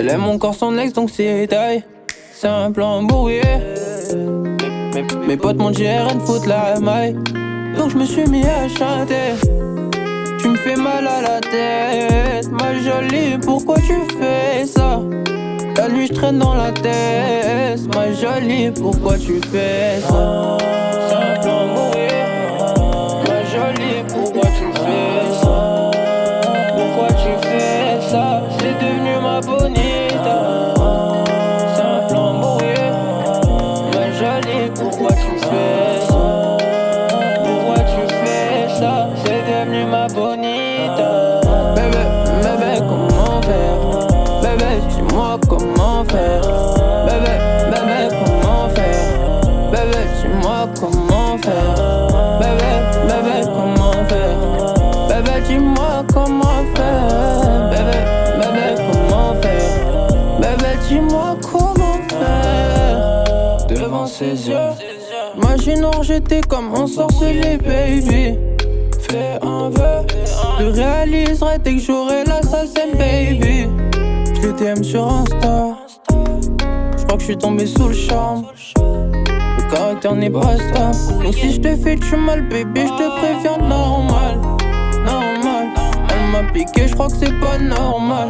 Elle aime encore son ex donc c'est taille. C'est un plan bourrier. Mes potes m'ont dit rien de foutre la maille. Donc je me suis mis à chanter. Tu me fais mal à la tête, ma jolie, pourquoi tu fais ça? La nuit je traîne dans la tête, ma jolie, pourquoi tu fais ça? C'est un plan mourir, ma jolie, pourquoi tu fais ça? Pourquoi tu fais ça? C'est devenu ma bonita. C'est un plan mourir, ma jolie, pourquoi tu fais ça? Pourquoi tu fais ça? C'est devenu ma bonita. Bébé, comment faire? Bébé, dis-moi comment faire. Bébé, comment faire? Bébé, dis-moi comment faire. Bébé, comment faire? Bébé, dis-moi comment faire. Bébé, comment faire? Bébé, dis-moi comment faire. Devant ses yeux, imaginons j'étais comme un sorcelé, baby. Fais un vœu, je le réaliserai dès que j'aurai l'assassin, baby. Je le DM sur Insta. Je crois que je suis tombé sous le charme. Le caractère n'est pas stable. Donc si je te fais du mal, baby, je te préviens, normal. Normal. Elle m'a piqué, je crois que c'est pas normal.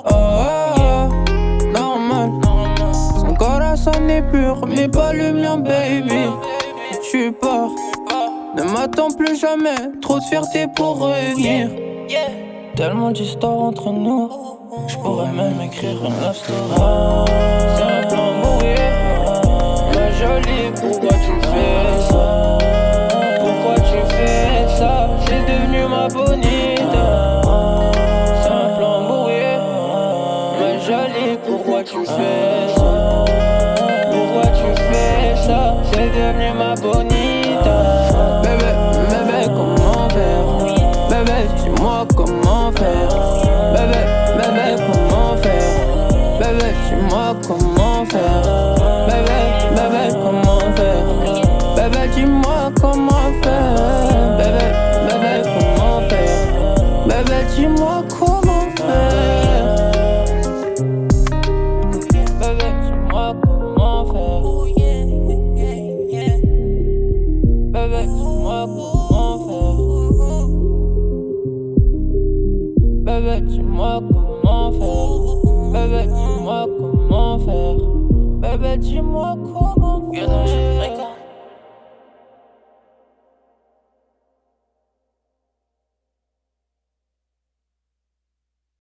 Normal. Son corazon est pur, mais pas le mien, baby. Tu pars. Ne m'attends plus jamais, trop de fierté pour revenir. Tellement d'histoires entre nous, je pourrais même écrire une love story. C'est un plan mourir, ma jolie, pourquoi tu fais ça? Pourquoi tu fais ça? C'est devenu ma bonita. C'est un plan mourir, ma jolie, pourquoi tu fais ça? Pourquoi tu fais ça? C'est devenu ma bonita. Bébé, comment faire? Bébé, dis-moi comment faire. Bébé, comment faire? Bébé, dis-moi comment faire. Bébé, comment faire? Bébé, dis-moi comment faire. Bébé, comment faire? Bébé, dis-moi comment faire. Bébé, dis-moi comment faire. Bébé, dis-moi comment faire. Bébé, dis-moi comment faire. Bébé, dis-moi comment faire. Bébé, dis-moi comment faire.